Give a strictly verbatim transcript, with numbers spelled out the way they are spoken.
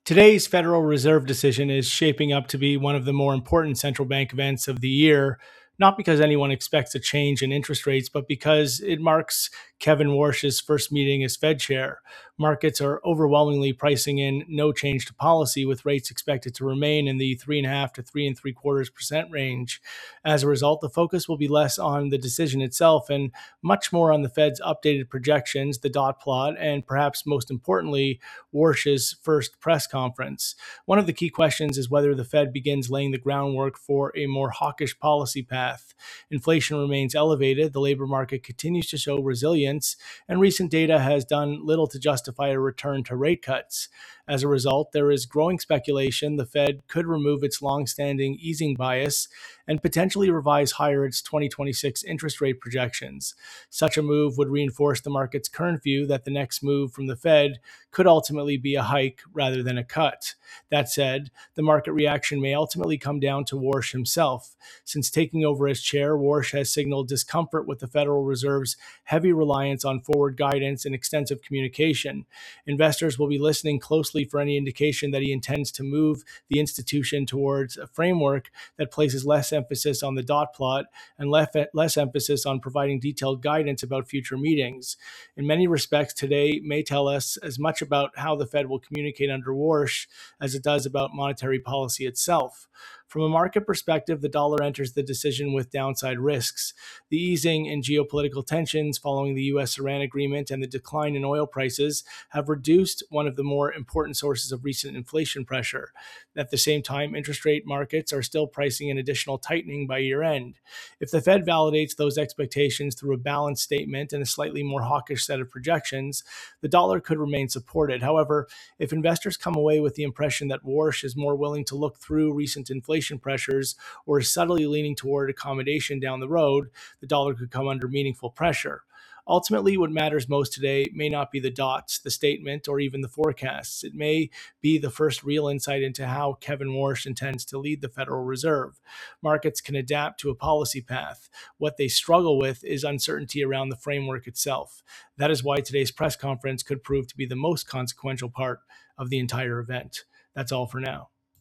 Today's Federal Reserve decision is shaping up to be one of the more important central bank events of the year, not because anyone expects a change in interest rates, but because it marks Kevin Warsh's first meeting as Fed chair. Markets are overwhelmingly pricing in no change to policy, with rates expected to remain in the three and a half to three and three quarters percent range. As a result, the focus will be less on the decision itself and much more on the Fed's updated projections, the dot plot, and perhaps most importantly, Warsh's first press conference. One of the key questions is whether the Fed begins laying the groundwork for a more hawkish policy path. Inflation remains elevated, the labor market continues to show resilience, and recent data has done little to justify a return to rate cuts. As a result, there is growing speculation the Fed could remove its long-standing easing bias and potentially revise higher its twenty twenty-six interest rate projections. Such a move would reinforce the market's current view that the next move from the Fed could ultimately be a hike rather than a cut. That said, the market reaction may ultimately come down to Warsh himself. Since taking over as chair, Warsh has signaled discomfort with the Federal Reserve's heavy reliance on forward guidance and extensive communication. Investors will be listening closely for any indication that he intends to move the institution towards a framework that places less emphasis on the dot plot and less emphasis on providing detailed guidance about future meetings. In many respects, today may tell us as much about how the Fed will communicate under Warsh as it does about monetary policy itself. From a market perspective, the dollar enters the decision with downside risks. The easing in geopolitical tensions following the U S Iran agreement and the decline in oil prices have reduced one of the more important sources of recent inflation pressure. At the same time, interest rate markets are still pricing in additional tightening by year end. If the Fed validates those expectations through a balanced statement and a slightly more hawkish set of projections, the dollar could remain supported. However, if investors come away with the impression that Warsh is more willing to look through recent inflation pressures or is subtly leaning toward accommodation down the road, the dollar could come under meaningful pressure. Ultimately, what matters most today may not be the dots, the statement, or even the forecasts. It may be the first real insight into how Kevin Warsh intends to lead the Federal Reserve. Markets can adapt to a policy path. What they struggle with is uncertainty around the framework itself. That is why today's press conference could prove to be the most consequential part of the entire event. That's all for now.